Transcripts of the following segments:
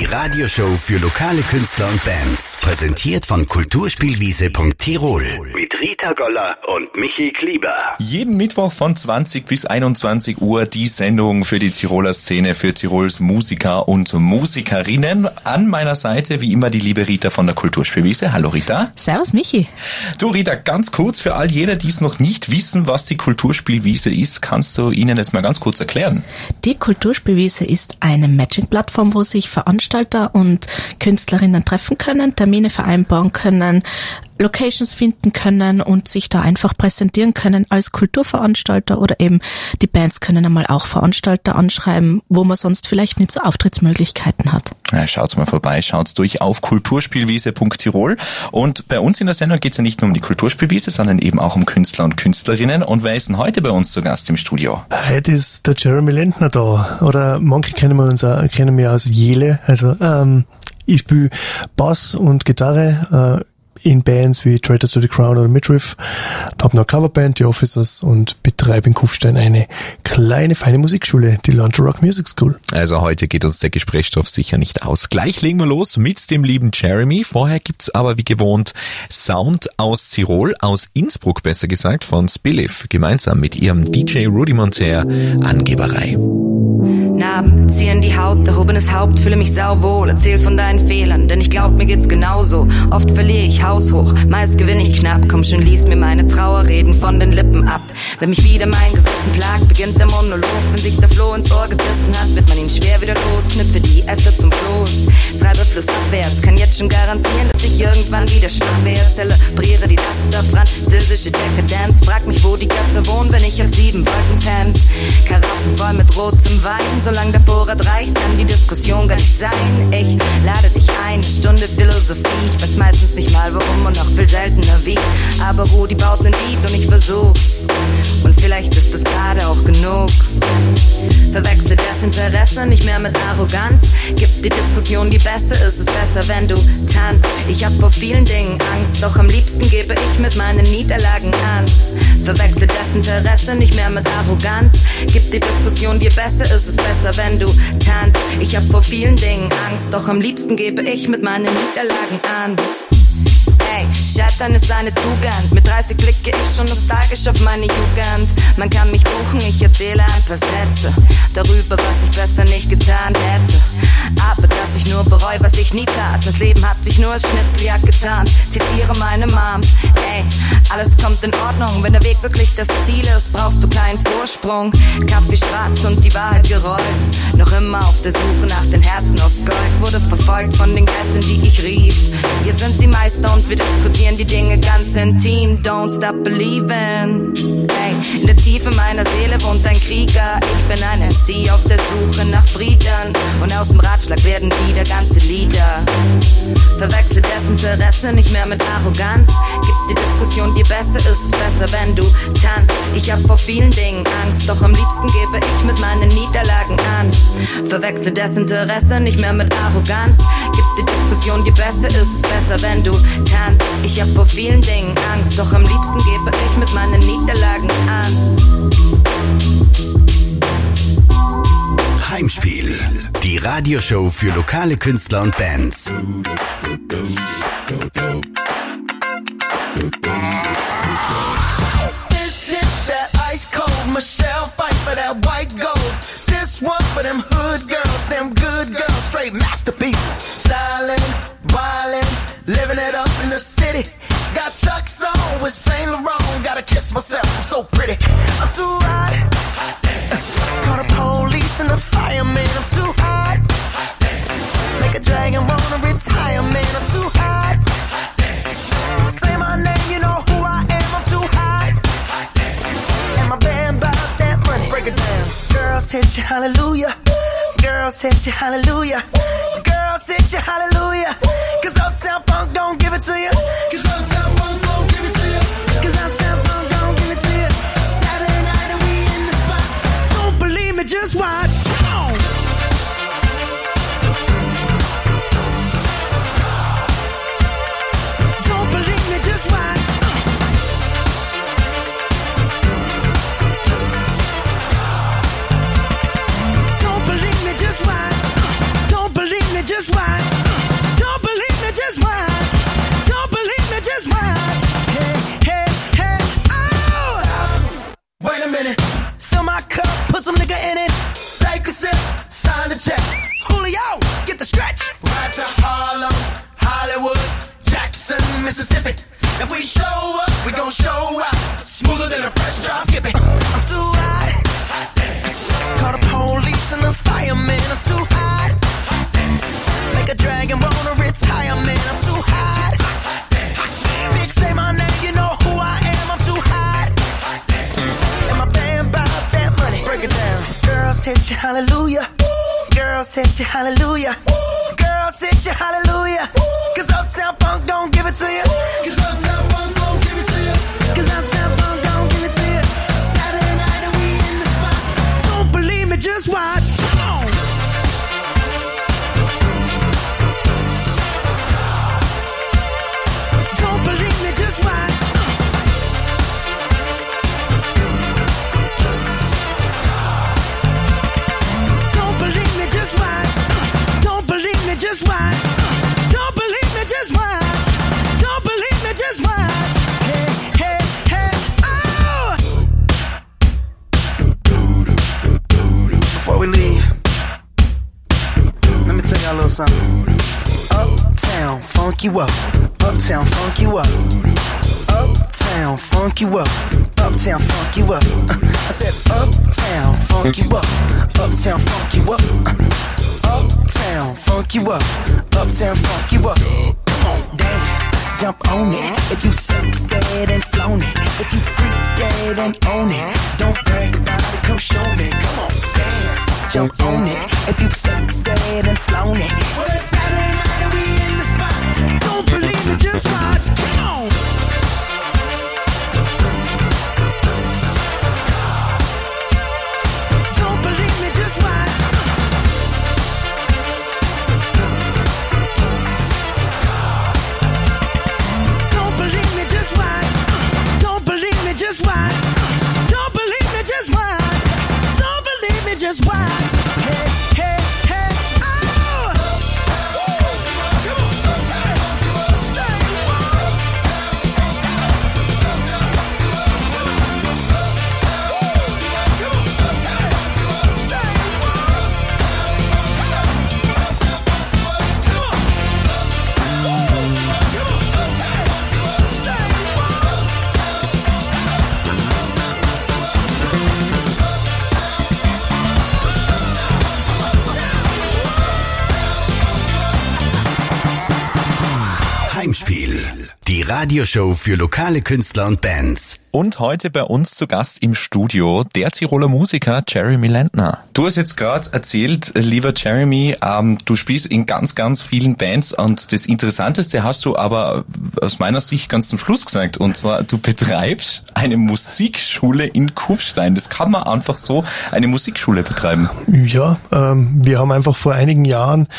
Radioshow für lokale Künstler und Bands. Präsentiert von Kulturspielwiese.tirol. Mit Rita Goller und Michi Klieber. Jeden Mittwoch von 20 bis 21 Uhr die Sendung für die Tiroler Szene, für Tirols Musiker und Musikerinnen. An meiner Seite wie immer die liebe Rita von der Kulturspielwiese. Hallo Rita. Servus Michi. Du Rita, ganz kurz für all jene, die es noch nicht wissen, was die Kulturspielwiese ist, kannst du ihnen das mal ganz kurz erklären? Die Kulturspielwiese ist eine Matching-Plattform, wo sich Veranstalter und Künstlerinnen treffen können, Termine vereinbaren können, Locations finden können und sich da einfach präsentieren können als Kulturveranstalter, oder eben die Bands können einmal auch Veranstalter anschreiben, wo man sonst vielleicht nicht so Auftrittsmöglichkeiten hat. Ja, schaut's mal vorbei, schaut's durch auf kulturspielwiese.tirol. Und bei uns in der Sendung geht's ja nicht nur um die Kulturspielwiese, sondern eben auch um Künstler und Künstlerinnen. Und wer ist denn heute bei uns zu Gast im Studio? Heute ist der Jeremy Lentner da. Oder manche kennen mich aus Jele. Also ich spiele Bass und Gitarre in Bands wie Traitors to the Crown oder Midriff. Habe noch eine Coverband, die Officers, und betreibe in Kufstein eine kleine, feine Musikschule, die London Rock Music School. Also heute geht uns der Gesprächsstoff sicher nicht aus. Gleich legen wir los mit dem lieben Jeremy. Vorher gibt's aber wie gewohnt Sound aus Tirol, aus Innsbruck besser gesagt, von Spilliff, gemeinsam mit ihrem DJ Rudimentär Angeberei. Narben ziehen die Haut, erhobenes Haupt, fühle mich sauwohl, erzähl von deinen Fehlern, denn ich glaub, mir geht's genauso. Oft verliere ich haushoch, meist gewinne ich knapp, komm schon, lies mir meine Trauerreden von den Lippen ab. Wenn mich wieder mein Gewissen plagt, beginnt der Monolog, wenn sich der Floh ins Ohr gebissen hat, wird man ihn schwer wieder los, knüpfe die Äste zum Floß, treibe flussabwärts, kann jetzt schon garantieren, dass ich irgendwann wieder schwach werde, zelebriere die Laster, französische Dekadenz, frag mich, wo die Götter wohnen, wenn ich auf 7 Wolken penn, Karaffen voll mit rotem Wein, solange der Vorrat reicht, kann die Diskussion gar nicht sein. Ich lade dich ein, eine Stunde Philosophie. Ich weiß meistens nicht mal warum und noch viel seltener wie. Aber Rudi baut nen Beat und ich versuch's. Und vielleicht ist es gerade auch genug. Verwechsle Desinteresse nicht mehr mit Arroganz. Gib die Diskussion die Beste, ist es besser, wenn du tanzt. Ich hab vor vielen Dingen Angst, doch am liebsten gebe ich mit meinen Niederlagen an. Verwechsle Desinteresse nicht mehr mit Arroganz. Gib die Diskussion die Beste, ist es besser, wenn du tanzt. Ich hab vor vielen Dingen Angst, doch am liebsten gebe ich mit meinen Niederlagen an. Ey, Scheitern ist eine Tugend. Mit 30 blicke ich schon nostalgisch auf meine Jugend. Man kann mich buchen, ich erzähle ein paar Sätze darüber, was ich besser nicht getan hätte. Aber dass ich nur bereue, was ich nie tat. Das Leben hat sich nur als Schnitzeljagd getan. Zitiere meine Mom. Ey, alles kommt in Ordnung. Wenn der Weg wirklich das Ziel ist, brauchst du keinen Vorsprung. Kaffee schwarz und die Wahrheit gerollt. Noch immer auf der Suche nach den Herzen aus Gold. Wurde verfolgt von den Geistern, die ich rief. Jetzt sind sie Meister und wir diskutieren die Dinge ganz intim. Don't stop believing. Ey, in der Tiefe meiner Seele wohnt ein Krieger. Ich bin ein MC auf der Suche nach Frieden. Und aus dem Ratschlag werden wieder ganze Lieder. Verwechsle Desinteresse nicht mehr mit Arroganz. Gib die Diskussion die Beste, ist es besser, wenn du tanzt. Ich hab vor vielen Dingen Angst, doch am liebsten gebe ich mit meinen Niederlagen an. Verwechsle Desinteresse nicht mehr mit Arroganz. Gib die Diskussion die Beste, ist es besser, wenn du tanzt. Ich hab vor vielen Dingen Angst, doch am liebsten gebe ich mit meinen Niederlagen an. Heimspiel, die Radioshow für lokale Künstler und Bands. This hit that ice cold Michelle fight for that white gold. This one for them hood girls, them good girls, straight masterpieces. Stylin', wildin', living it up in the city. Got Chuck's on with Saint Laurent. Gotta kiss myself, I'm so pretty. I'm too hot. Call the police and the fireman. I'm too hot. Make a dragon wanna retire, man. I'm too hot. Say my name, you know who I am. I'm too hot. And my band bought that money. Break it down. Girls hit you, hallelujah. Girls hit you, hallelujah. Girls hit you, hallelujah. Cause Uptown Funk don't give it to you. Cause Uptown Funk don't give it to you. Cause Uptown Funk don't give it to you. Saturday night and we in the spot. Don't believe me, just watch. Come on. Don't believe me, just watch. Don't believe me, just watch. Don't believe me, just watch. some nigga in it. Take a sip, sign the check. Julio, get the stretch. Right to Harlem, Hollywood, Jackson, Mississippi. If we show up, we gon' show out. Smoother than a fresh drop skipping. I'm too hot. Call the police and the fireman. I'm too hot. Make a dragon wanna retire, man. I'm too hot. Bitch, say my name, you know who I am. I'm too hot. And my band bout that money. Break it down. Girls hit you, hallelujah. Girls hit you, hallelujah. Girls hit you, hallelujah. Cause Uptown Funk don't give it to you. Cause Uptown Funk don't give it to you. Cause Uptown Funk don't give it to you. Saturday night and we in the spot. Don't believe me, just watch. Come on. Don't believe me, just watch. Don't believe me, just watch. Don't believe me, just watch. Don't believe me, just watch. Don't believe me, just watch. Hey, hey, hey, oh! Before we leave, let me tell y'all a little something. Uptown, funk you up. Uptown, funk you up. Uptown, funk you up. Uptown, funk you up. I said uptown, funk you up. Uptown, funk you up. Uptown, funk you up. Uptown, funk you up. Come on, dance, jump on it. If you said and flown it. If you freak dead and own it. Don't brag about it, come show me. Come on, dance, jump on it. If you said and flown it. Well, it's Saturday night and we in the spot. Don't believe it, just watch. Come on. Don't believe me, just watch. Don't believe me, just watch. Don't believe me, just watch. Don't believe me, just watch. Don't believe me, just watch. Hey, hey, hey, oh! Heimspiel. Die Radioshow für lokale Künstler und Bands. Und heute bei uns zu Gast im Studio der Tiroler Musiker Jeremy Lentner. Du hast jetzt gerade erzählt, lieber Jeremy, du spielst in ganz, ganz vielen Bands und das Interessanteste hast du aber aus meiner Sicht ganz zum Schluss gesagt, und zwar du betreibst eine Musikschule in Kufstein. Das kann man einfach so, eine Musikschule betreiben. Ja, wir haben einfach vor einigen Jahren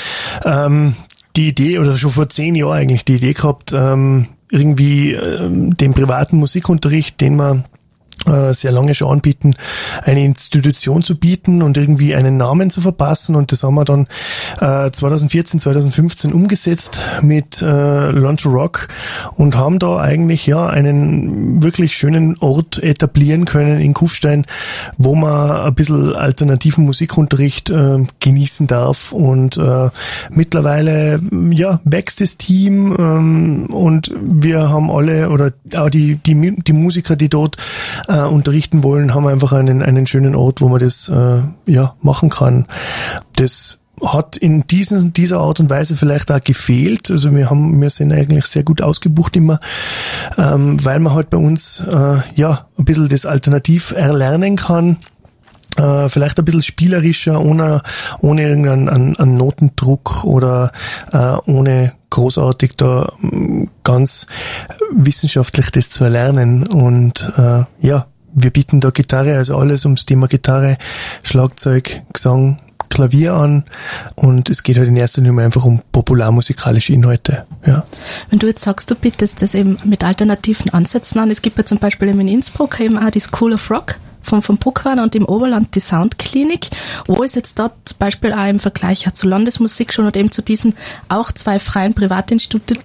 die Idee, oder schon vor 10 Jahren eigentlich die Idee gehabt, irgendwie den privaten Musikunterricht, den wir sehr lange schon anbieten, eine Institution zu bieten und irgendwie einen Namen zu verpassen, und das haben wir dann 2014, 2015 umgesetzt mit Learn to Rock und haben da eigentlich ja einen wirklich schönen Ort etablieren können in Kufstein, wo man ein bisschen alternativen Musikunterricht genießen darf, und mittlerweile ja wächst das Team und wir haben alle, oder auch die Musiker, die dort unterrichten wollen, haben einfach einen schönen Ort, wo man das machen kann. Das hat in dieser Art und Weise vielleicht auch gefehlt. Also wir sind eigentlich sehr gut ausgebucht immer, weil man halt bei uns ein bisschen das alternativ erlernen kann. Vielleicht ein bisschen spielerischer, ohne irgendeinen Notendruck oder ohne großartig da ganz wissenschaftlich das zu erlernen. Und wir bieten da Gitarre, also alles ums Thema Gitarre, Schlagzeug, Gesang, Klavier an, und es geht halt in erster Linie einfach um popularmusikalische Inhalte. Ja. Wenn du jetzt sagst, du bietest das eben mit alternativen Ansätzen an, es gibt ja zum Beispiel eben in Innsbruck eben auch die School of Rock vom Bruckner und im Oberland die Soundklinik. Wo ist jetzt da zum Beispiel auch im Vergleich zur Landesmusikschulen und eben zu diesen auch 2 freien Privatinstituten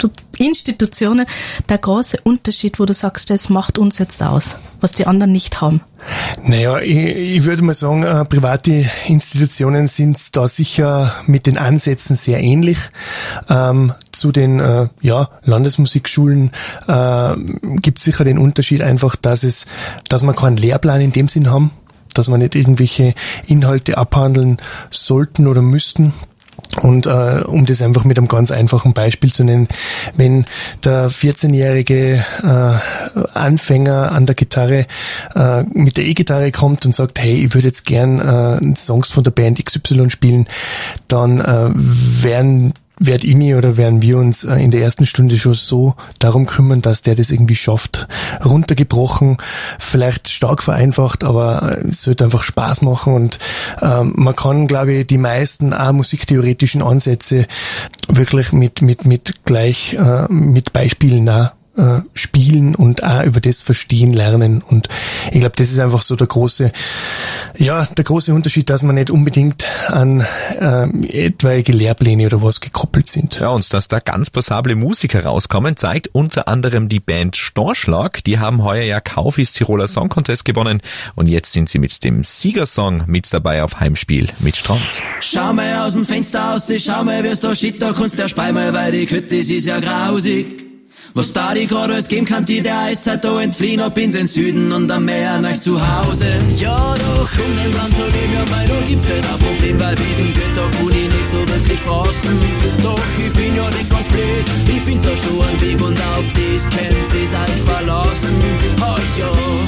Institutionen der große Unterschied, wo du sagst, das macht uns jetzt aus, was die anderen nicht haben? Naja, ich würde mal sagen, private Institutionen sind da sicher mit den Ansätzen sehr ähnlich. Zu den Landesmusikschulen gibt es sicher den Unterschied einfach, dass wir keinen Lehrplan in dem Sinn haben, dass wir nicht irgendwelche Inhalte abhandeln sollten oder müssten. Und um das einfach mit einem ganz einfachen Beispiel zu nennen, wenn der 14-jährige Anfänger an der Gitarre mit der E-Gitarre kommt und sagt, hey, ich würde jetzt gern Songs von der Band XY spielen, dann werden wir uns in der ersten Stunde schon so darum kümmern, dass der das irgendwie schafft. Runtergebrochen, vielleicht stark vereinfacht, aber es sollte einfach Spaß machen und man kann, glaube ich, die meisten auch musiktheoretischen Ansätze wirklich mit Beispielen auch spielen und auch über das verstehen lernen. Und ich glaube, das ist einfach so der große Unterschied, dass man nicht unbedingt an etwaige Lehrpläne oder was gekoppelt sind. Ja, und dass da ganz passable Musiker rauskommen, zeigt unter anderem die Band Storschlag. Die haben heuer ja Kaufis Tiroler Song Contest gewonnen und jetzt sind sie mit dem Siegersong mit dabei auf Heimspiel mit Strand. Schau mal aus dem Fenster aus, schau mal, wie's da shit, da kannst du spei mal, weil die Kütte ist ja grausig. Was da die gerade alles geben kann, die der Eiszeit da entfliehen ab in den Süden und am Meer nach zu Hause. Ja, doch, um den Land zu leben, ja, weil da gibt's halt ein Problem, weil wie den Götter kann ich nicht so wirklich passen. Doch ich bin ja nicht ganz blöd, ich find da schon einen Weg und auf das könnt ihr euch verlassen. Oh ja,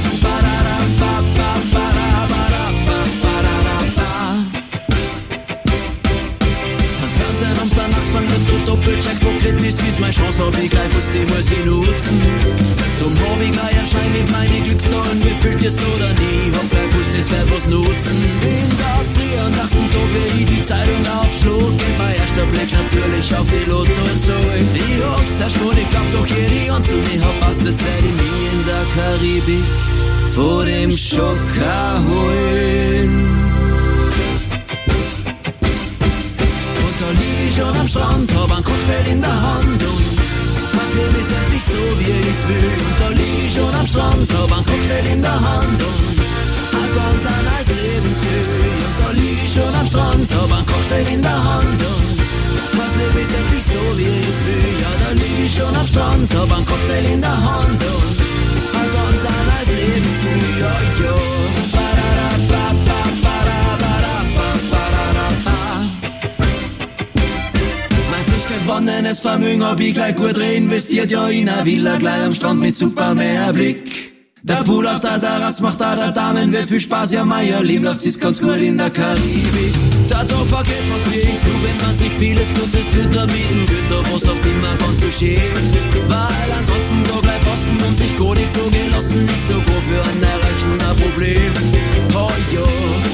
das ist meine Chance, hab ich gleich gewusst, die muss ich nutzen. Zum hab ich gleich ein Schein mit meinen Glückszahlen, wie fühlt jetzt oder nie, hab gleich gewusst, das wird was nutzen. In der Früh am nächsten Tag, wenn ich die Zeitung aufschlug, geht mein erster Blick natürlich auf die Lottozahlen. Ich hab's erst schon, ich glaub doch jede Einzelne hab passt, jetzt werd ich mich in der Karibik vor dem Schocker holen. Schon am Strand, hab ein Cocktail in der Hand und mein Leben ist endlich so, wie ich's will. Und da lieg ich schon am Strand, hab ein Cocktail in der Hand und ein ganz neues Lebensgefühl. Und da lieg ich schon am Strand, hab ein Cocktail in der Hand und mein Leben ist endlich so, wie ich's will. Ja, da lieg ich schon am Strand, hab ein Cocktail in der Hand und ein ganz neues Lebensgefühl. Ja, ja. Gewonnenes Vermögen hab ich gleich gut reinvestiert, ja in a Villa gleich am Strand mit super Meerblick. Der Pool auf der Terrasse macht da der Damen wie viel Spaß, ja mein Leben lasst sich's ganz gut in der Karibik. Der Tag vergeht was wie ich flug, wenn man sich vieles Gutes tut, damit ein Güter was auf immer ganz so schön. Weil ansonsten da gleich passen und sich gar nicht so gelassen, ist sogar für einen Erreichen ein Problem. Oh jo,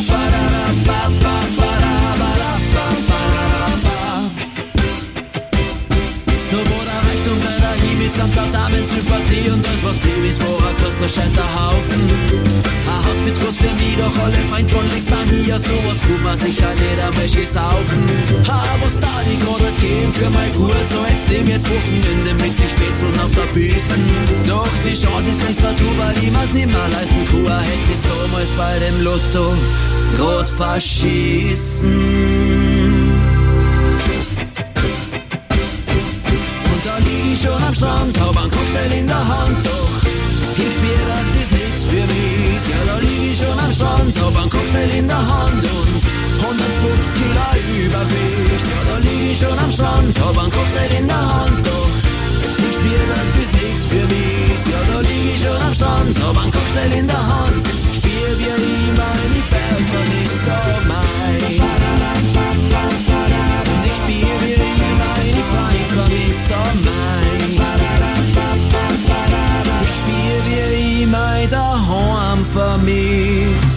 so wo der Reichtum bei der Hieb samt der Damen-Sympathie und das was Babys vor der Kasse scheint der Haufen. Ein Hospizkurs für mich, doch alle Feind von längst daher, sowas kann man sicher nicht am Wäsche saufen. Was da die gerade alles geben für mein Gut, so jetzt nehm jetzt Wochenende mit die Spätzeln auf der Büsten. Doch die Chance ist längst vertu, weil ich mir's nimmer leisten kann, hätte ich's damals bei dem Lotto grad verschießen. Schon am Strand, hab ein Cocktail in der Hand, doch ich spür, dass das nichts für mich ist. Ja, da lieg ich schon am Strand, hab ein Cocktail in der Hand und 150 Kilo Übergewicht. Ja, da lieg ich schon am Strand, hab ein Cocktail in der Hand, doch ich spür, dass das nichts für mich ist. Ja, da lieg ich schon am Strand, hab ein Cocktail in der Hand, spür wie ich meine Berg vermiss, oh mein. Und ich spür wie ich meine Freund vermiss, oh mein. Daheim vermisst.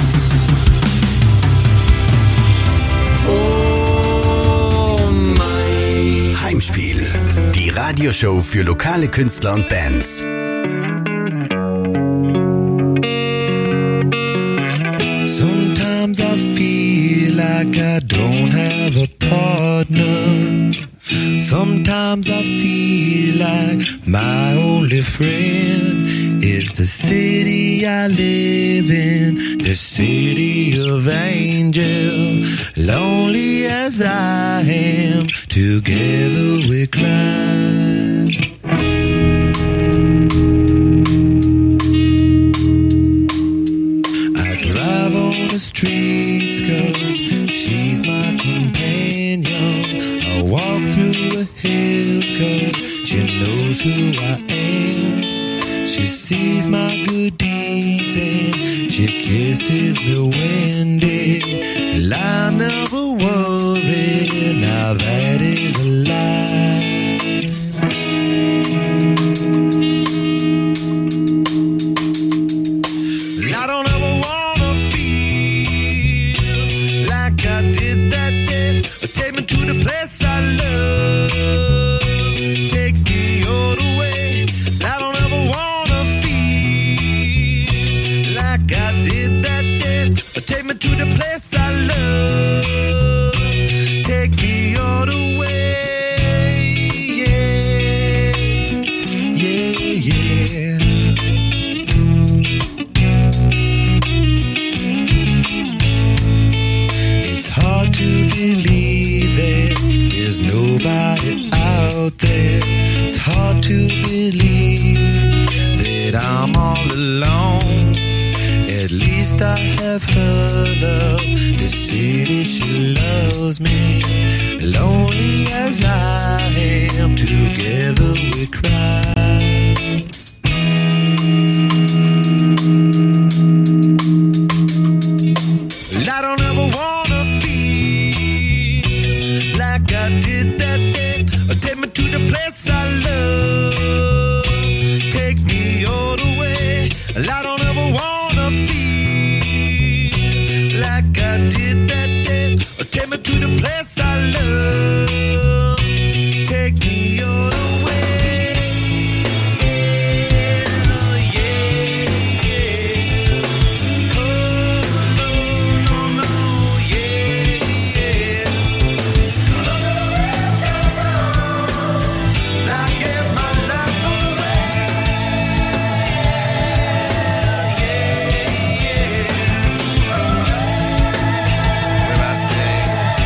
Oh mein. Heimspiel, die Radioshow für lokale Künstler und Bands. Sometimes I feel like I don't have a partner. Sometimes I feel like my only friend is the city I live in, the city of angels. Lonely as I am, together we cry. I drive on the streets 'cause she's my companion. I walk through the hills 'cause she knows who I am. She sees my good deeds and she kisses me when and I never worry, now that is a lie. I don't ever wanna feel like I did that day. Take me to the place I love. Take me all the way. I don't ever wanna feel like I did that day. Take me to the place I love. Take me all the way. Yeah, yeah, yeah. It's hard to believe that there's nobody out there. It's hard to believe that I'm all alone. At least I have her love. The city, she loves me. Lonely as I am, together we cry. I don't ever wanna feel like I did that day. Take me to the place I love. Take me all the way. I don't ever wanna feel like I did that day. Take me to the place I love. Take me all the way. Yeah, yeah. Oh, no, no, no, yeah, yeah. I give my life away. Yeah, yeah. Where I stay.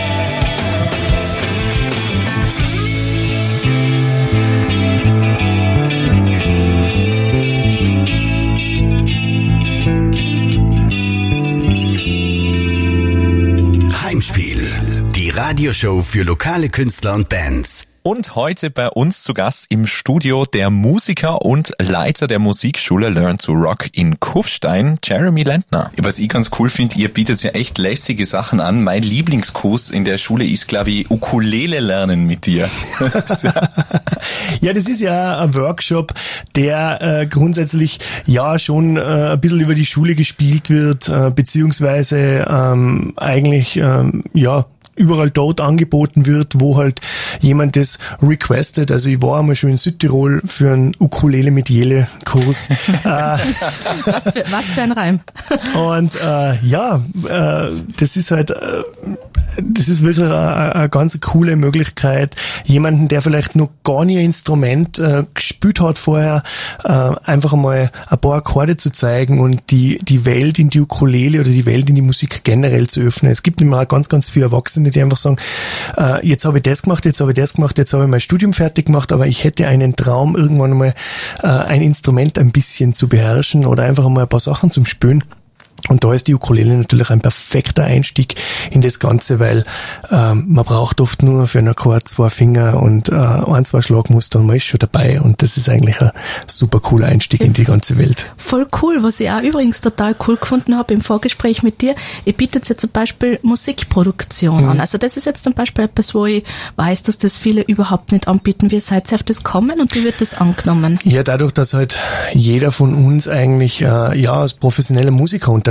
Heimspiel, die Radioshow für lokale Künstler und Bands. Und heute bei uns zu Gast im Studio der Musiker und Leiter der Musikschule Learn to Rock in Kufstein, Jeremy Lentner. Was ich ganz cool finde, ihr bietet ja echt lässige Sachen an. Mein Lieblingskurs in der Schule ist, glaube ich, Ukulele lernen mit dir. Ja, das ist ja ein Workshop, der grundsätzlich ja schon ein bisschen über die Schule gespielt wird, beziehungsweise eigentlich ja überall dort angeboten wird, wo halt jemand das requestet. Also ich war einmal schon in Südtirol für einen Ukulele mit Jele-Kurs. Was für ein Reim. Und ja, das ist halt, das ist wirklich eine ganz coole Möglichkeit, jemanden, der vielleicht noch gar nie ein Instrument gespielt hat vorher, einfach einmal ein paar Akkorde zu zeigen und die Welt in die Ukulele oder die Welt in die Musik generell zu öffnen. Es gibt immer auch ganz, ganz viele Erwachsene, die einfach sagen, jetzt habe ich das gemacht, jetzt habe ich das gemacht, jetzt habe ich mein Studium fertig gemacht, aber ich hätte einen Traum, irgendwann einmal ein Instrument ein bisschen zu beherrschen oder einfach einmal ein paar Sachen zum Spielen. Und da ist die Ukulele natürlich ein perfekter Einstieg in das Ganze, weil man braucht oft nur für einen Akkord 2 Finger und 1-2 Schlagmuster und man ist schon dabei. Und das ist eigentlich ein super cooler Einstieg in die ganze Welt. Voll cool, was ich auch übrigens total cool gefunden habe im Vorgespräch mit dir. Ihr bietet jetzt zum Beispiel Musikproduktion an. Also das ist jetzt zum Beispiel etwas, wo ich weiß, dass das viele überhaupt nicht anbieten. Wie seid ihr auf das kommen und wie wird das angenommen? Ja, dadurch, dass halt jeder von uns eigentlich ja als professioneller Musiker unterwegs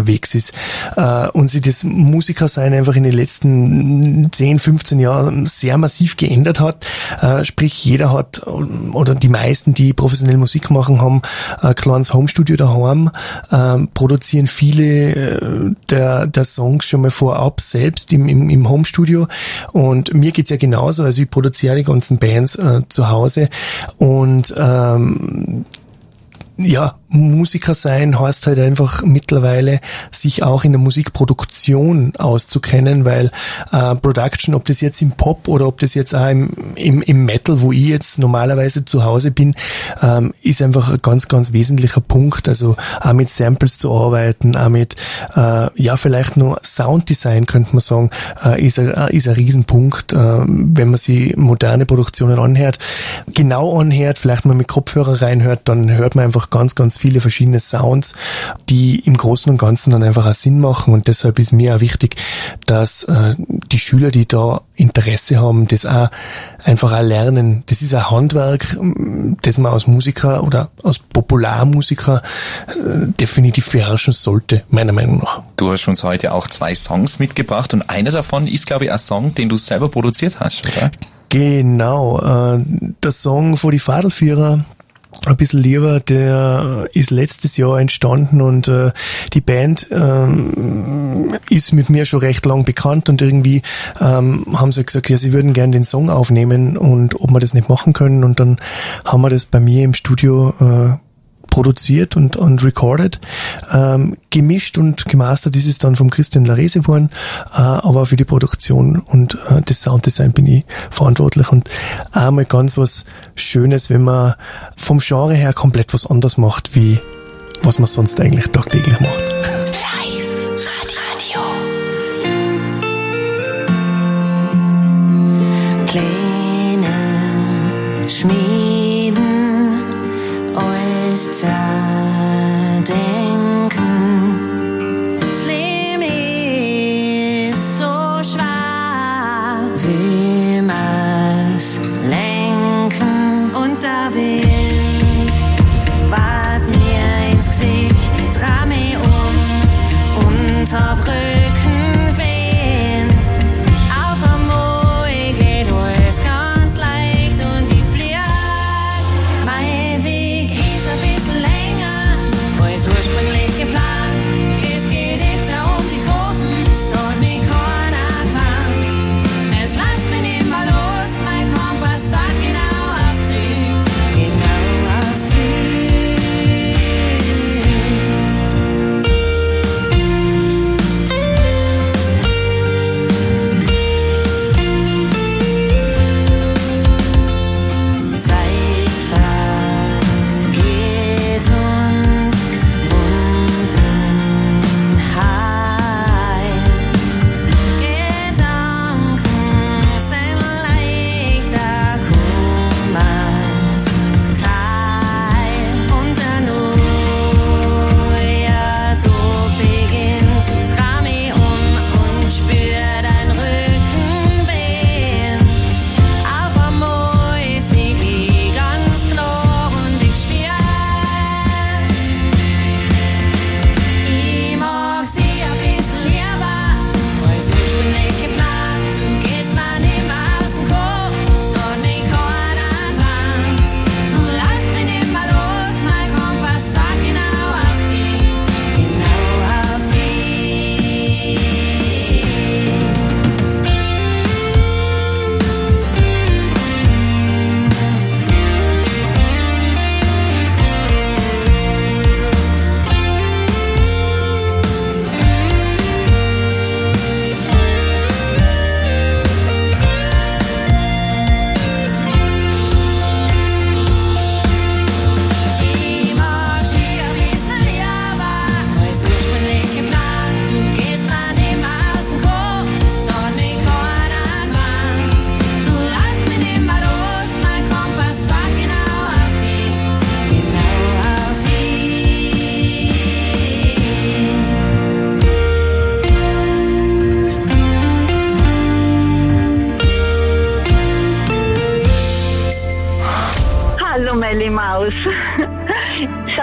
unterwegs ist und sich das Musikersein einfach in den letzten 10, 15 Jahren sehr massiv geändert hat. Sprich, jeder hat, oder die meisten, die professionell Musik machen, haben ein kleines Homestudio daheim, produzieren viele der Songs schon mal vorab selbst im Homestudio. Und mir geht's ja genauso, also ich produziere die ganzen Bands zu Hause und Musiker sein heißt halt einfach mittlerweile, sich auch in der Musikproduktion auszukennen, weil Production, ob das jetzt im Pop oder ob das jetzt auch im Metal, wo ich jetzt normalerweise zu Hause bin, ist einfach ein ganz, ganz wesentlicher Punkt. Also auch mit Samples zu arbeiten, auch mit vielleicht nur Sounddesign, könnte man sagen, ist ein Riesenpunkt, wenn man sich moderne Produktionen anhört. Genau anhört, vielleicht mal mit Kopfhörer reinhört, dann hört man einfach ganz, ganz viele verschiedene Sounds, die im Großen und Ganzen dann einfach auch Sinn machen, und deshalb ist mir auch wichtig, dass die Schüler, die da Interesse haben, das auch einfach auch lernen. Das ist ein Handwerk, das man als Musiker oder als Popularmusiker definitiv beherrschen sollte, meiner Meinung nach. Du hast uns heute auch 2 Songs mitgebracht und einer davon ist, glaube ich, ein Song, den du selber produziert hast, oder? Genau, der Song von die Fadelvierer, ein bisschen lieber, der ist letztes Jahr entstanden, und die Band ist mit mir schon recht lang bekannt, und irgendwie haben sie gesagt, ja, sie würden gerne den Song aufnehmen und ob wir das nicht machen können, und dann haben wir das bei mir im Studio produziert und recorded. Gemischt und gemastert ist es dann vom Christian Larese geworden, aber für die Produktion und das Sounddesign bin ich verantwortlich, und einmal ganz was Schönes, wenn man vom Genre her komplett was anderes macht, wie was man sonst eigentlich tagtäglich macht. Live Radio. Kleine Schmieden, alles zerdenken. Das Leben ist so schwer, wie wir's lenken. Und der Wind wart mir ins Gesicht, ich dreh mich um.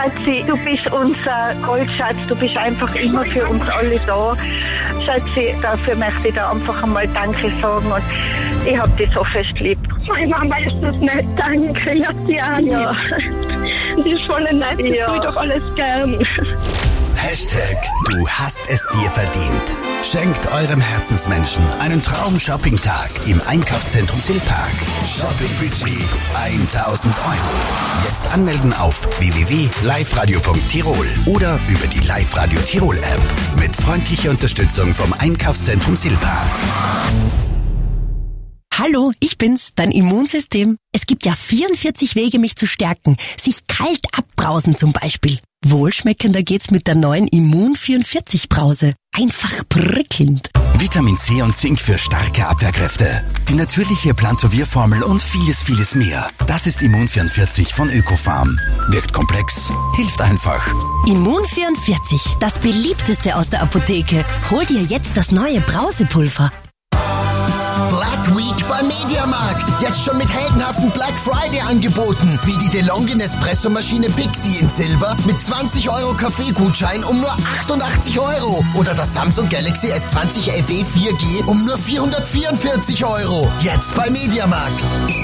Schatzi, du bist unser Goldschatz, du bist einfach immer für uns alle da. Schatzi, dafür möchte ich dir einfach einmal Danke sagen und ich hab dich so fest lieb. Meine Mama ist das nett, danke, ja. Das ist voll nett, ich tue doch alles gern. Hashtag Du hast es dir verdient. Schenkt eurem Herzensmenschen einen Traum-Shopping-Tag im Einkaufszentrum Silpark. Shopping-Budget 1.000 €. Jetzt anmelden auf www.liveradio.tirol oder über die Live-Radio Tirol App mit freundlicher Unterstützung vom Einkaufszentrum Silpark. Hallo, ich bin's, dein Immunsystem. Es gibt ja 44 Wege, mich zu stärken. Sich kalt abbrausen zum Beispiel. Wohlschmeckender geht's mit der neuen Immun 44 Brause. Einfach prickelnd. Vitamin C und Zink für starke Abwehrkräfte. Die natürliche Plantovir-Formel und vieles mehr. Das ist Immun 44 von Ökofarm. Wirkt komplex, hilft einfach. Immun 44, das beliebteste aus der Apotheke. Hol dir jetzt das neue Brausepulver. Black Week beim Mediamarkt. Jetzt schon mit heldenhaften Black Friday Angeboten. Wie die DeLonghi Espresso-Maschine Pixie in Silber mit 20 € Kaffeegutschein um nur 88 €. Oder das Samsung Galaxy S20 LE 4G um nur 444 €. Jetzt beim Mediamarkt.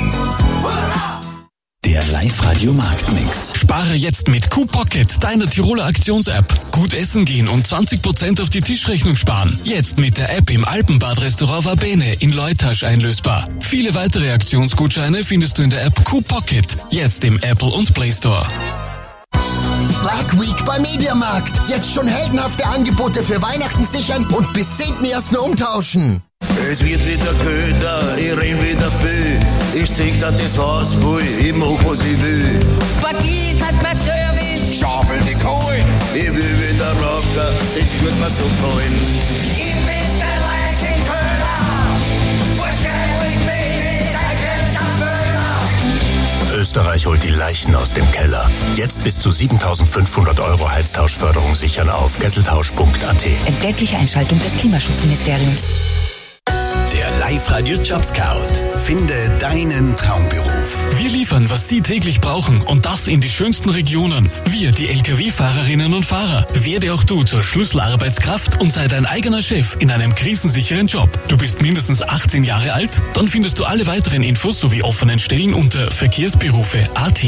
Der Live-Radio-Marktmix. Spare jetzt mit Q-Pocket, deiner Tiroler Aktions-App. Gut essen gehen und 20% auf die Tischrechnung sparen. Jetzt mit der App im Alpenbad-Restaurant Vabene in Leutasch einlösbar. Viele weitere Aktionsgutscheine findest du in der App Q-Pocket. Jetzt im Apple und Play Store. Black Week beim Mediamarkt. Jetzt schon heldenhafte Angebote für Weihnachten sichern und bis 10.01. umtauschen. Es wird wieder köder, ich renn wieder viel. Ich zieh da das Haus voll, ich mach was ich will. Vergiss halt mein Service. Schaufel die Kohle, ich will wieder rocken, das wird mir so gefallen. Ich bin's der Leichin Köhler, wahrscheinlich bin ich ein Grenzerfüller. Österreich holt die Leichen aus dem Keller. Jetzt bis zu 7.500 € Heiztauschförderung sichern auf kesseltausch.at. Entgeltliche Einschaltung des Klimaschutzministeriums. Der Live-Radio Job Scout. Finde deinen Traumberuf. Wir liefern, was Sie täglich brauchen und das in die schönsten Regionen. Wir, die Lkw-Fahrerinnen und Fahrer. Werde auch du zur Schlüsselarbeitskraft und sei dein eigener Chef in einem krisensicheren Job. Du bist mindestens 18 Jahre alt? Dann findest du alle weiteren Infos sowie offenen Stellen unter Verkehrsberufe.at.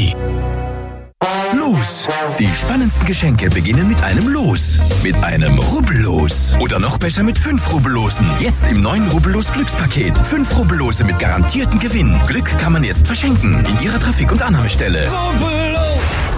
Los! Die spannendsten Geschenke beginnen mit einem Los. Mit einem Rubbellos. Oder noch besser mit 5 Rubbellosen. Jetzt im neuen Rubbellos-Glückspaket. 5 Rubbellose mit garantiertem Gewinn. Glück kann man jetzt verschenken. In Ihrer Trafik- und Annahmestelle. Rubbellos!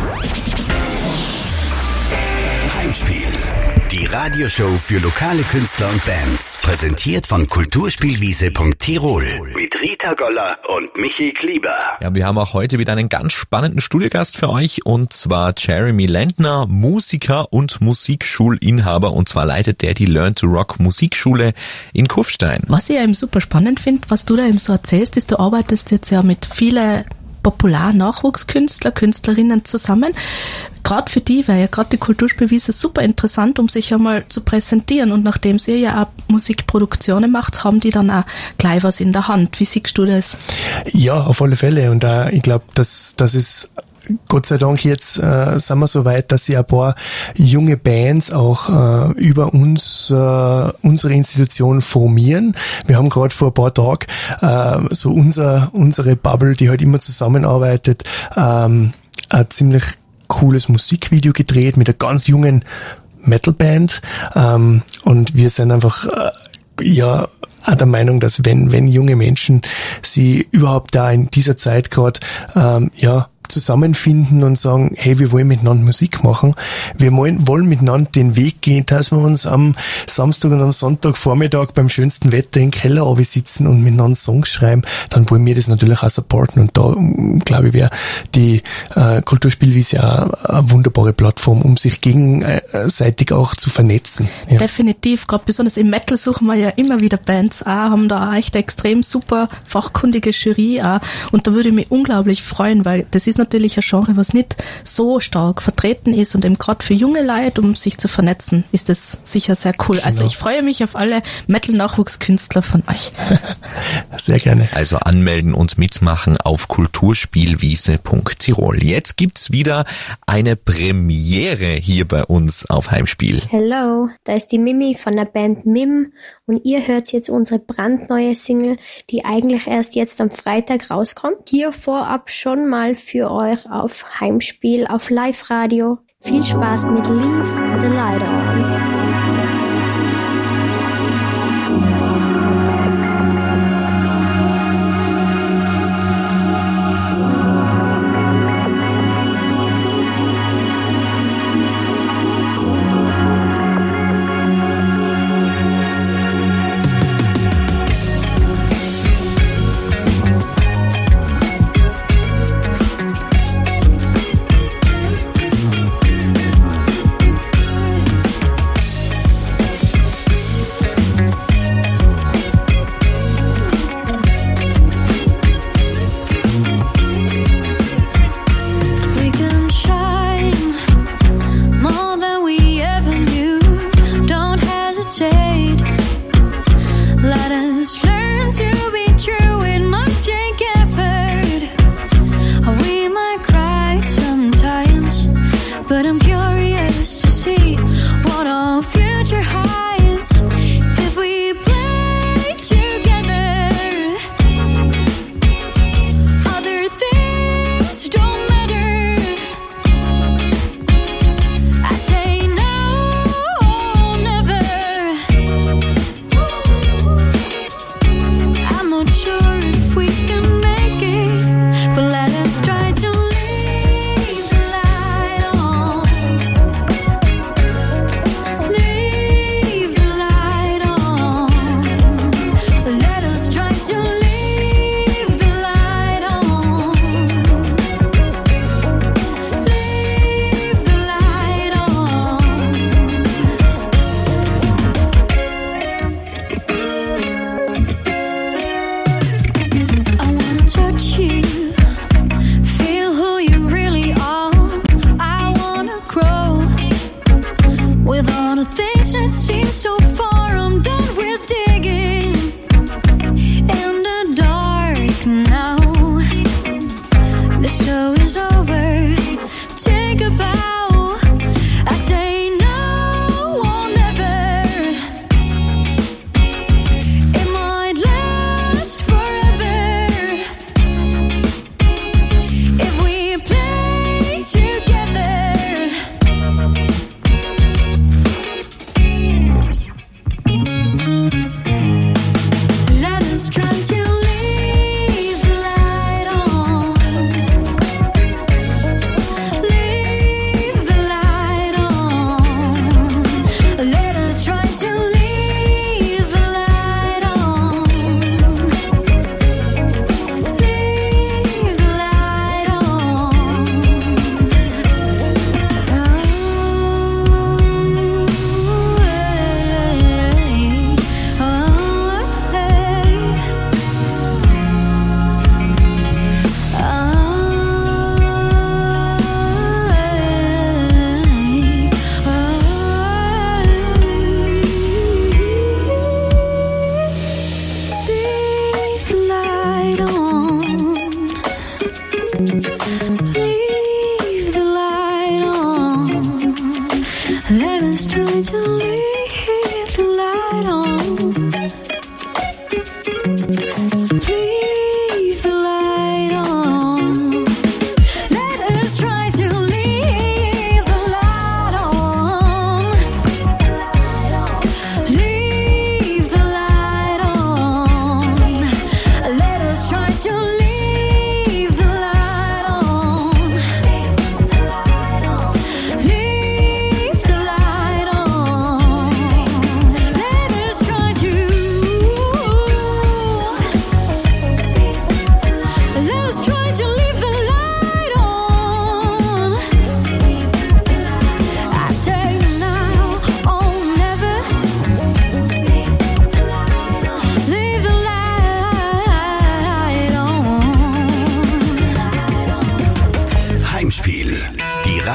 Heimspiel. Die Radioshow für lokale Künstler und Bands. Präsentiert von Kulturspielwiese.tirol. Mit Rita Goller und Michi Klieber. Ja, wir haben auch heute wieder einen ganz spannenden Studiogast für euch, und zwar Jeremy Lentner, Musiker und Musikschulinhaber, und zwar leitet der die Learn to Rock Musikschule in Kufstein. Was ich eben super spannend finde, was du da eben so erzählst, ist, du arbeitest jetzt ja mit vielen Popular-Nachwuchskünstler, Künstlerinnen zusammen. Gerade für die wäre ja gerade die Kulturspielwiese super interessant, um sich einmal zu präsentieren. Und nachdem ihr ja auch Musikproduktionen macht, haben die dann auch gleich was in der Hand. Wie siehst du das? Ja, auf alle Fälle. Und ich glaube, das ist Gott sei Dank jetzt sind wir so weit, dass sich ein paar junge Bands auch über uns unsere Institution formieren. Wir haben gerade vor ein paar Tagen so unsere Bubble, die halt immer zusammenarbeitet, ein ziemlich cooles Musikvideo gedreht mit einer ganz jungen Metalband, und wir sind einfach auch der Meinung, dass wenn junge Menschen sie überhaupt da in dieser Zeit gerade zusammenfinden und sagen, hey, wir wollen miteinander Musik machen. Wir wollen miteinander den Weg gehen, dass wir uns am Samstag und am Sonntagvormittag beim schönsten Wetter im Keller sitzen und miteinander Songs schreiben. Dann wollen wir das natürlich auch supporten. Und da, glaube ich, wäre die Kulturspielwiese auch eine wunderbare Plattform, um sich gegenseitig auch zu vernetzen. Ja. Definitiv. Gerade besonders im Metal suchen wir ja immer wieder Bands auch, haben da echt eine extrem super fachkundige Jury auch. Und da würde ich mich unglaublich freuen, weil das ist ist natürlich ein Genre, was nicht so stark vertreten ist und eben gerade für junge Leute, um sich zu vernetzen, ist das sicher sehr cool. Genau. Also ich freue mich auf alle Metal-Nachwuchskünstler von euch. Sehr gerne. Also anmelden und mitmachen auf kulturspielwiese.tirol. Jetzt gibt's wieder eine Premiere hier bei uns auf Heimspiel. Hello, da ist die Mimi von der Band Mim und ihr hört jetzt unsere brandneue Single, die eigentlich erst jetzt am Freitag rauskommt. Hier vorab schon mal für euch auf Heimspiel auf Live-Radio. Viel Spaß mit Leave the Light On.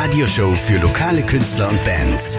Radioshow für lokale Künstler und Bands.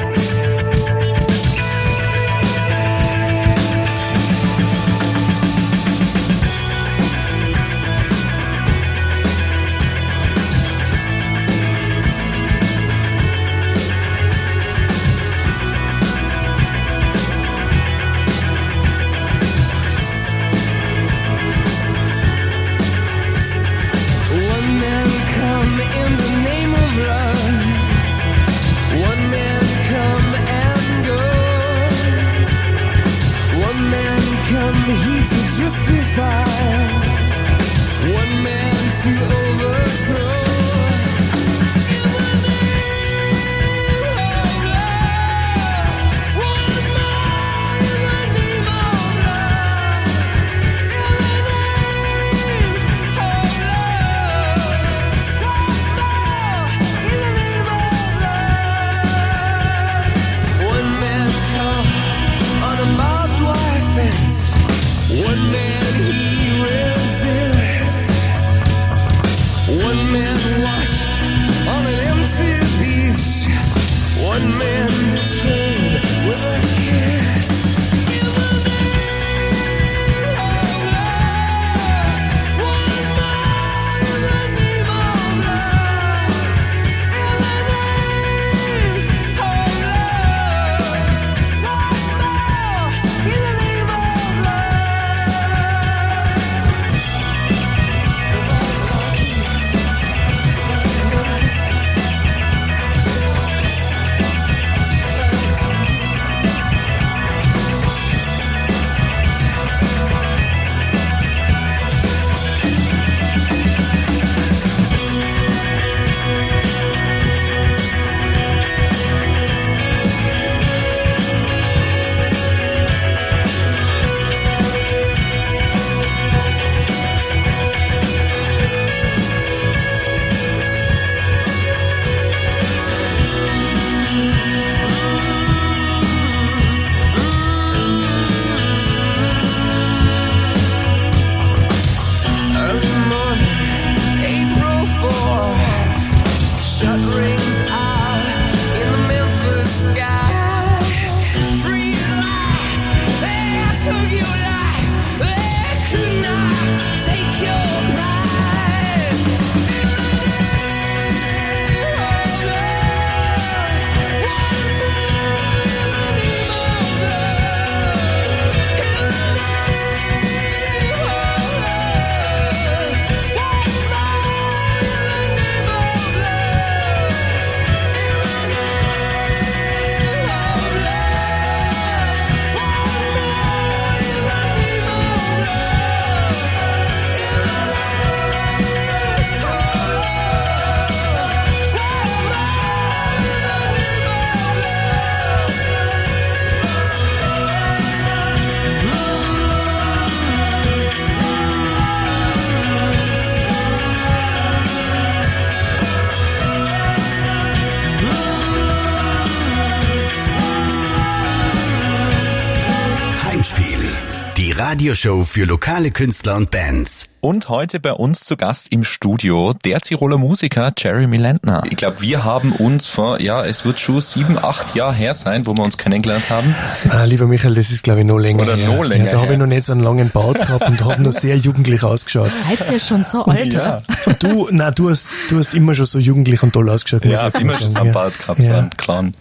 Die Radioshow für lokale Künstler und Bands. Und heute bei uns zu Gast im Studio der Tiroler Musiker Jeremy Lentner. Ich glaube, wir haben uns vor, es wird schon 7-8 Jahre her sein, wo wir uns kennengelernt haben. Ah, lieber Michael, das ist glaube ich noch länger Oder her. noch länger da habe ich noch nicht so einen langen Bart gehabt und habe noch sehr jugendlich ausgeschaut. Seid ihr schon so alt? Ja. Und du hast immer schon so jugendlich und toll ausgeschaut. Ja, hast immer schon so einen Bart gehabt, so einen Clan.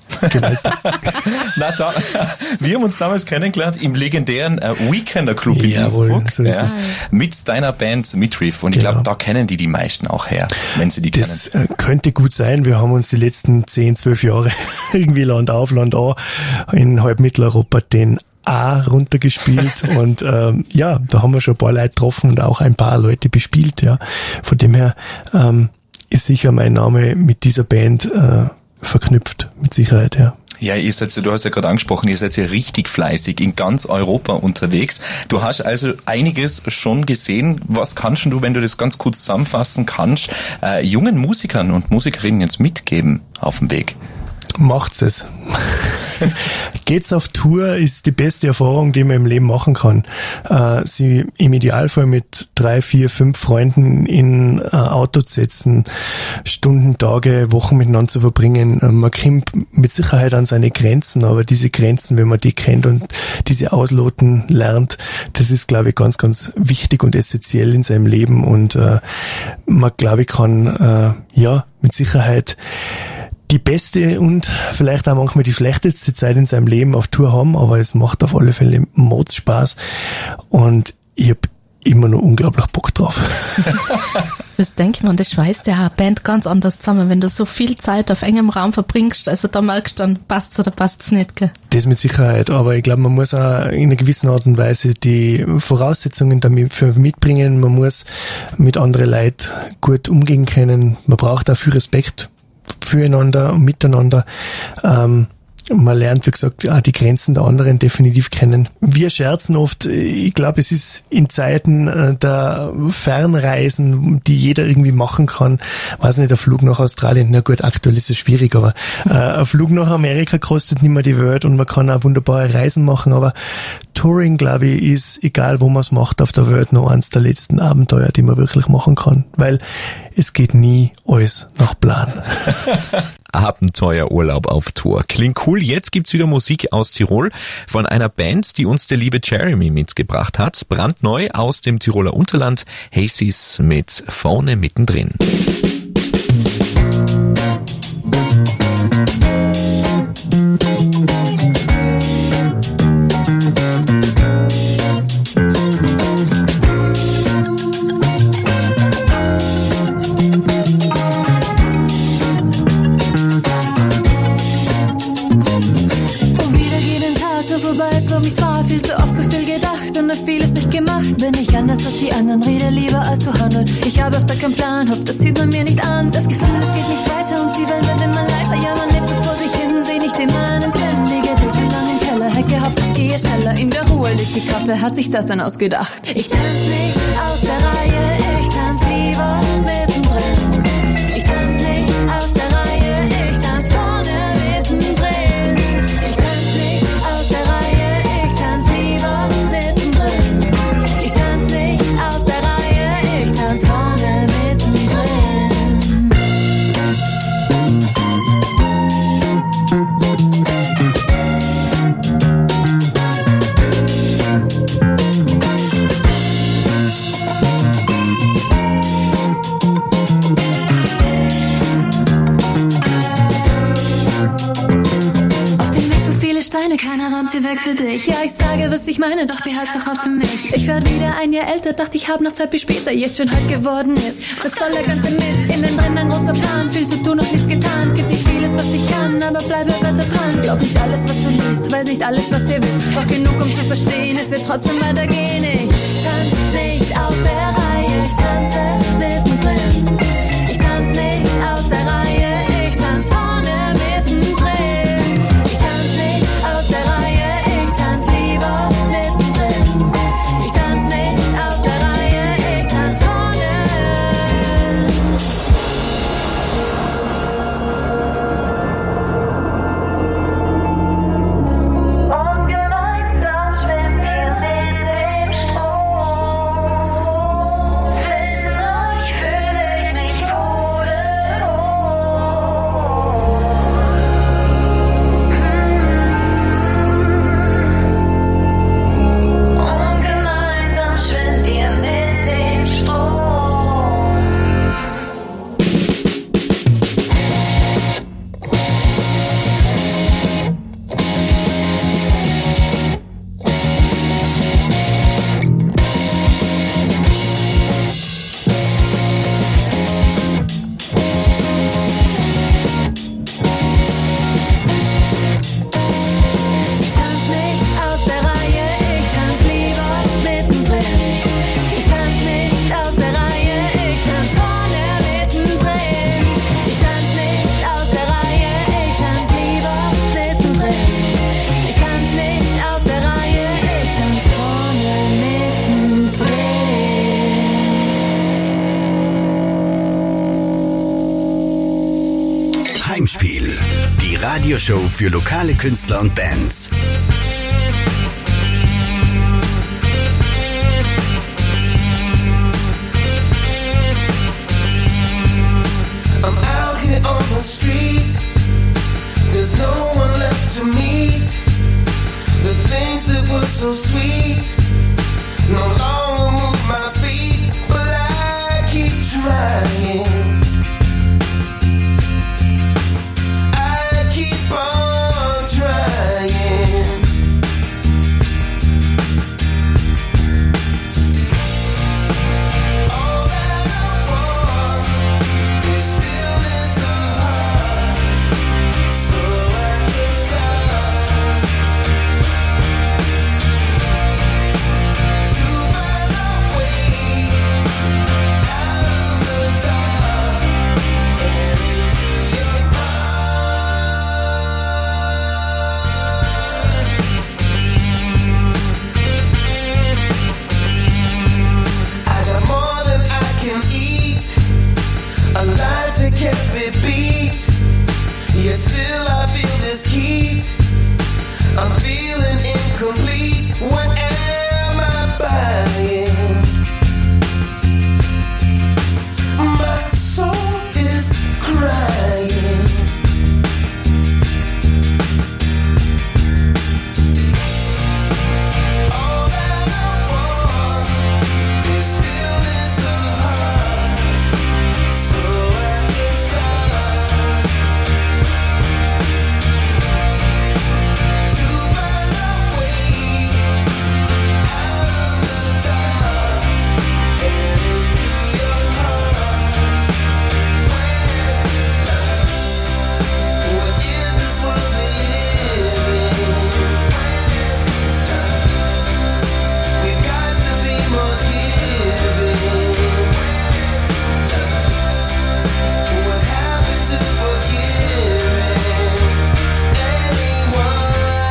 Wir haben uns damals kennengelernt im legendären Weekender Club in Innsbruck. So ist es. Mit deiner Band Midriff. Und ich glaube, da kennen die meisten auch her, wenn sie die kennen. Das könnte gut sein. Wir haben uns die letzten 10-12 Jahre irgendwie Land auf, Land an in halb Mitteleuropa den A runtergespielt und da haben wir schon ein paar Leute getroffen und auch ein paar Leute bespielt. Ja, von dem her ist sicher mein Name mit dieser Band verknüpft, mit Sicherheit. Ja. Ja, du hast ja gerade angesprochen, ihr seid ja richtig fleißig in ganz Europa unterwegs. Du hast also einiges schon gesehen. Was kannst du, wenn du das ganz kurz zusammenfassen kannst, jungen Musikern und Musikerinnen jetzt mitgeben auf dem Weg? Macht's es. Geht's auf Tour ist die beste Erfahrung, die man im Leben machen kann. Sie im Idealfall mit 3, 4, 5 Freunden in ein Auto zu setzen, Stunden, Tage, Wochen miteinander zu verbringen. Man kommt mit Sicherheit an seine Grenzen, aber diese Grenzen, wenn man die kennt und diese ausloten lernt, das ist, glaube ich, ganz, ganz wichtig und essentiell in seinem Leben. Und man, glaube ich, kann mit Sicherheit die beste und vielleicht auch manchmal die schlechteste Zeit in seinem Leben auf Tour haben, aber es macht auf alle Fälle Mordspaß und ich habe immer noch unglaublich Bock drauf. Das denke ich mir, und das schweißt ja eine Band ganz anders zusammen, wenn du so viel Zeit auf engem Raum verbringst, also da merkst du dann, passt's oder passt's nicht, gell? Das mit Sicherheit, aber ich glaube, man muss auch in einer gewissen Art und Weise die Voraussetzungen dafür mitbringen, man muss mit anderen Leuten gut umgehen können, man braucht auch viel Respekt füreinander und miteinander. Man lernt, wie gesagt, auch die Grenzen der anderen definitiv kennen. Wir scherzen oft, ich glaube, es ist in Zeiten der Fernreisen, die jeder irgendwie machen kann, weiß nicht, der Flug nach Australien, na gut, aktuell ist es schwierig, aber ein Flug nach Amerika kostet nicht mehr die Welt und man kann auch wunderbare Reisen machen, aber Touring, glaube ich, ist, egal wo man es macht auf der Welt, noch eines der letzten Abenteuer, die man wirklich machen kann, weil es geht nie alles nach Plan. Abenteuerurlaub auf Tour. Klingt cool. Jetzt gibt's wieder Musik aus Tirol von einer Band, die uns der liebe Jeremy mitgebracht hat. Brandneu aus dem Tiroler Unterland. Hazies mit Vorne mittendrin. Bin ich anders als die anderen, rede lieber als zu handeln. Ich habe öfter keinen Plan, hoffe, das sieht man mir nicht an. Das Gefühl, es geht nichts weiter und die Welt wird immer leiser. Ja, man lebt so vor sich hin, seh nicht den Mann ins Rennen. Liege DJ lang im Keller, Hecke hofft, es gehe schneller. In der Ruhe liegt die Kraft, wer hat sich das denn ausgedacht? Ich tanz nicht aus der Reihe, ich tanz lieber mittendrin. Ich tanz nicht aus der Reihe, ich tanz vorne mittendrin. Ich tanz nicht aus der Reihe, ich tanz lieber mittendrin. Ich tanz nicht aus der Reihe, ich tanz vorne mittendrin. Steine, keiner räumt sie weg für dich. Ja, ich sage, was ich meine, doch behalt's auch für mich. Ich werd wieder ein Jahr älter, dachte ich hab noch Zeit, bis später jetzt schon halt geworden ist. Was soll der ganze Mist? Innen drin ein großer Plan, viel zu tun, noch nichts getan. Gibt nicht vieles, was ich kann, aber bleibe weiter dran. Glaub nicht alles, was du liest, weiß nicht alles, was ihr wisst. Doch genug, um zu verstehen, es wird trotzdem weitergehen. Ich tanz nicht aus der Reihe, ich tanze mittendrin. Ich tanz nicht aus der Reihe, ich tanz vorne mittendrin. Ich tanz nicht aus der Reihe, ich tanz lieber mittendrin. Ich tanz nicht aus der Reihe, ich tanz vorne. Und gemeinsam schwimmen wir mit dem Strom. Zwischen euch fühle ich mich und gemeinsam schwimmen wir mit dem Strom. Ich tanz nicht aus der Reihe, ich tanz lieber mittendrin. Ich tanz nicht aus der Reihe, ich tanz vorne mittendrin. Ich tanz nicht aus der Reihe, ich tanz lieber mittendrin. Ich tanz nicht aus der Reihe, ich tanz vorne mittendrin. Heimspiel. Die Radioshow für lokale Künstler und Bands. I'm out here on the street. There's no one left to meet. The things that were so sweet no longer move my feet, but I keep trying. I keep on trying. All that I want is stillness of heart, so I can start to find a way out of the dark and into your heart. I got more than I can eat, a life that can't be beat, yet still I feel this heat. I'm feeling incomplete. What am I buying? My soul is crying. All that I want is stillness of heart, so I can start to find a way out of the dark and into your heart. Where's the love? What is this world we live in? Where's the love? We've got to be more giving. Where's the love? What happened to forgiving anyone?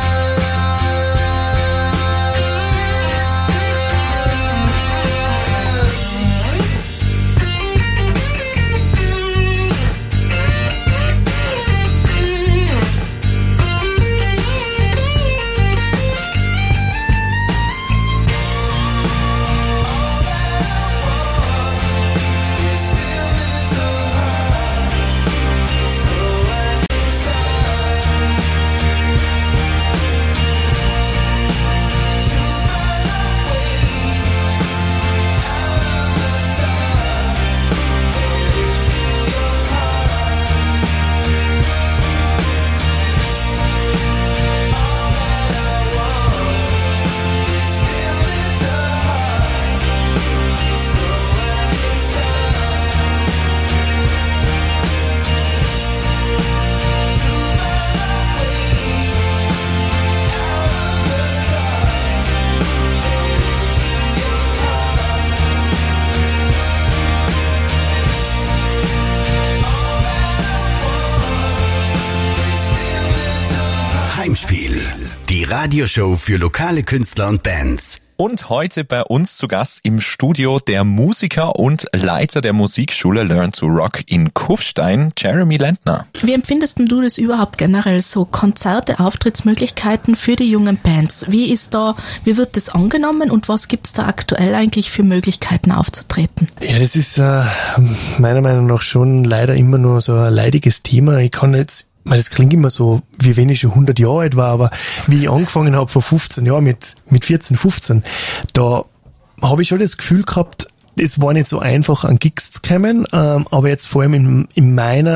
Heimspiel, die Radioshow für lokale Künstler und Bands. Und heute bei uns zu Gast im Studio der Musiker und Leiter der Musikschule Learn to Rock in Kufstein, Jeremy Lentner. Wie empfindest denn du das überhaupt generell, so Konzerte, Auftrittsmöglichkeiten für die jungen Bands? Wie wird das angenommen und was gibt's da aktuell eigentlich für Möglichkeiten aufzutreten? Ja, das ist meiner Meinung nach schon leider immer nur so ein leidiges Thema. Ich kann jetzt, weil das klingt immer so, wie wenn ich schon 100 Jahre alt war, aber wie ich angefangen habe vor 15 Jahren mit 14, 15, da habe ich schon das Gefühl gehabt, es war nicht so einfach, an Gigs zu kommen, aber jetzt vor allem in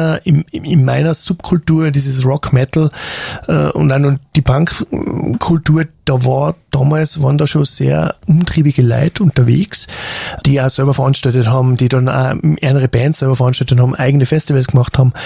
meiner Subkultur, dieses Rock Metal und auch noch die Punkkultur, waren da schon sehr umtriebige Leute unterwegs, die auch selber veranstaltet haben, die dann auch andere Bands selber veranstaltet haben, eigene Festivals gemacht haben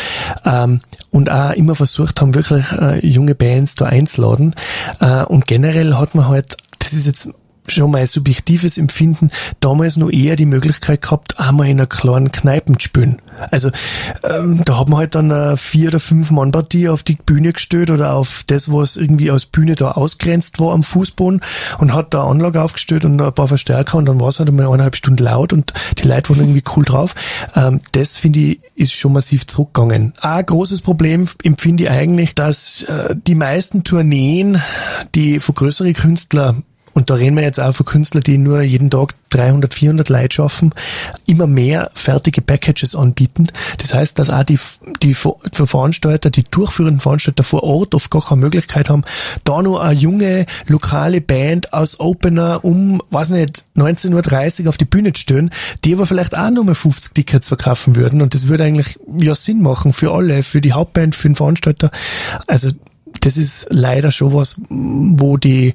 und auch immer versucht haben, wirklich junge Bands da einzuladen. Und generell hat man halt, das ist jetzt schon mein subjektives Empfinden, damals noch eher die Möglichkeit gehabt, einmal in einer kleinen Kneipe zu spielen. Also da hat man halt dann eine 4 oder 5 Mann Partie auf die Bühne gestellt oder auf das, was irgendwie als Bühne da ausgrenzt war am Fußboden und hat da eine Anlage aufgestellt und ein paar Verstärker und dann war es halt einmal 1,5 Stunden laut und die Leute waren irgendwie cool drauf. Das, finde ich, ist schon massiv zurückgegangen. Ein großes Problem empfinde ich eigentlich, dass die meisten Tourneen, die von größeren Künstlern, und da reden wir jetzt auch von Künstlern, die nur jeden Tag 300, 400 Leute schaffen, immer mehr fertige Packages anbieten. Das heißt, dass auch die Veranstalter, die durchführenden Veranstalter vor Ort oft gar keine Möglichkeit haben, da noch eine junge, lokale Band aus Opener um, 19:30 Uhr auf die Bühne zu stellen, die aber vielleicht auch nur mal 50 Tickets verkaufen würden. Und das würde eigentlich ja Sinn machen für alle, für die Hauptband, für den Veranstalter. Also das ist leider schon was, wo der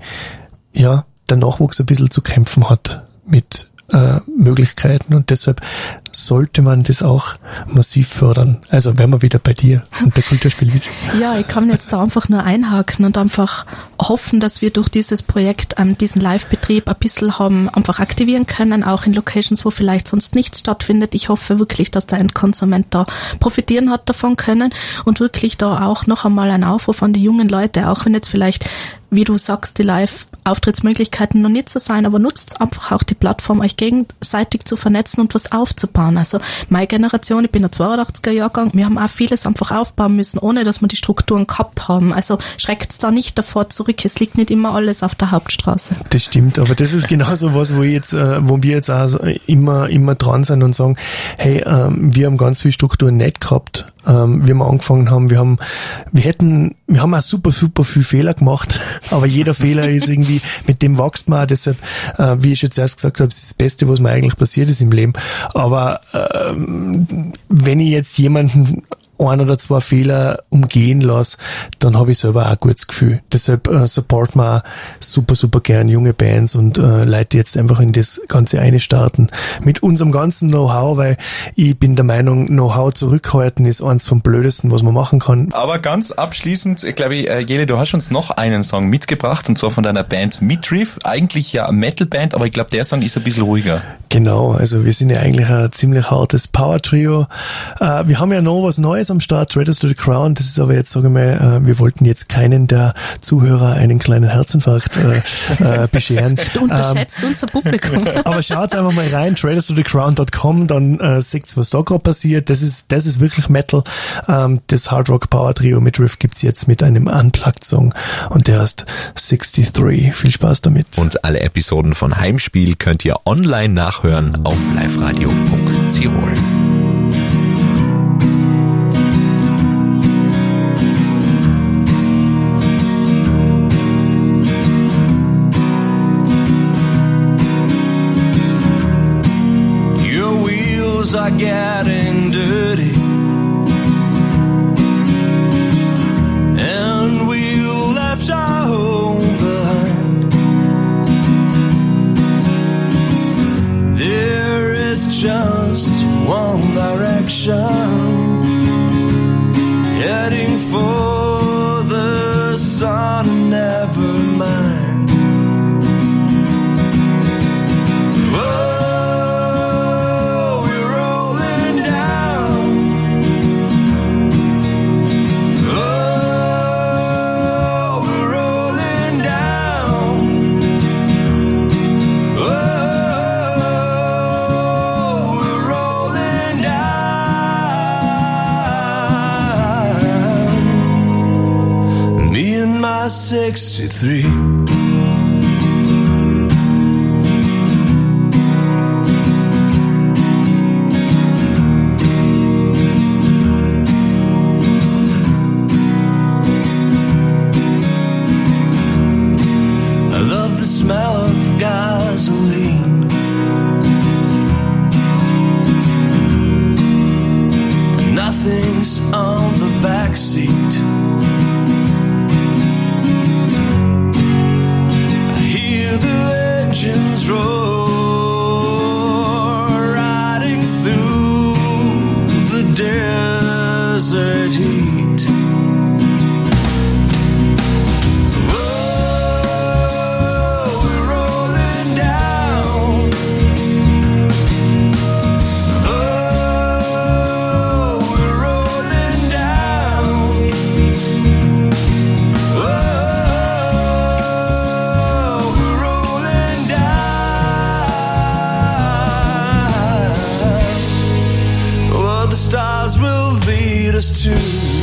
Nachwuchs ein bisschen zu kämpfen hat mit Möglichkeiten und deshalb sollte man das auch massiv fördern. Also wären wir wieder bei dir und der Kulturspielwiese. Ja, ich kann jetzt da einfach nur einhaken und einfach hoffen, dass wir durch dieses Projekt diesen Live-Betrieb ein bisschen haben einfach aktivieren können, auch in Locations, wo vielleicht sonst nichts stattfindet. Ich hoffe wirklich, dass der Endkonsument da profitieren hat davon können und wirklich da auch noch einmal ein Aufruf an die jungen Leute, auch wenn jetzt vielleicht, wie du sagst, die Live-Auftrittsmöglichkeiten noch nicht so sein, aber nutzt einfach auch die Plattform, euch gegenseitig zu vernetzen und was aufzubauen. Also meine Generation, ich bin ein 82er-Jahrgang, wir haben auch vieles einfach aufbauen müssen, ohne dass wir die Strukturen gehabt haben. Also schreckt's da nicht davor zurück, es liegt nicht immer alles auf der Hauptstraße. Das stimmt, aber das ist genauso was, wo wir jetzt auch immer dran sind und sagen, hey, wir haben ganz viele Strukturen nicht gehabt, wie wir angefangen haben. Wir haben auch super viel Fehler gemacht, aber jeder Fehler ist irgendwie, mit dem wächst man auch. Deshalb, wie ich jetzt erst gesagt habe, das ist das Beste, was mir eigentlich passiert ist im Leben. Aber wenn ich jetzt jemanden 1 oder 2 Fehler umgehen lasse, dann habe ich selber auch ein gutes Gefühl. Deshalb support man auch super gern junge Bands und Leute, die jetzt einfach in das Ganze einstarten. Mit unserem ganzen Know-how, weil ich bin der Meinung, Know-how zurückhalten ist eins vom Blödesten, was man machen kann. Aber ganz abschließend, glaube ich, Jele, du hast uns noch einen Song mitgebracht und zwar von deiner Band Midriff. Eigentlich ja eine Metal-Band, aber ich glaube, der Song ist ein bisschen ruhiger. Genau, also wir sind ja eigentlich ein ziemlich hartes Power-Trio. Wir haben ja noch was Neues am Start, Traitors to the Crown. Das ist aber jetzt, sage ich mal, wir wollten jetzt keinen der Zuhörer einen kleinen Herzinfarkt bescheren. Du unterschätzt unser Publikum. Aber schaut einfach mal rein, traitorsToTheCrown.com, dann seht was da gerade passiert. Das ist wirklich Metal. Das Hard Rock Power Trio Midriff gibt's jetzt mit einem Unplugged-Song und der heißt 63. Viel Spaß damit. Und alle Episoden von Heimspiel könnt ihr online nachhören auf liveradio.tirol. Are getting dirty, and we left our home behind. There is just one direction, heading for the sun, never mind. Me and my 63. Smell of gasoline. Nothing's on the back seat. I hear the engines roar, riding through the desert heat. Rolling us to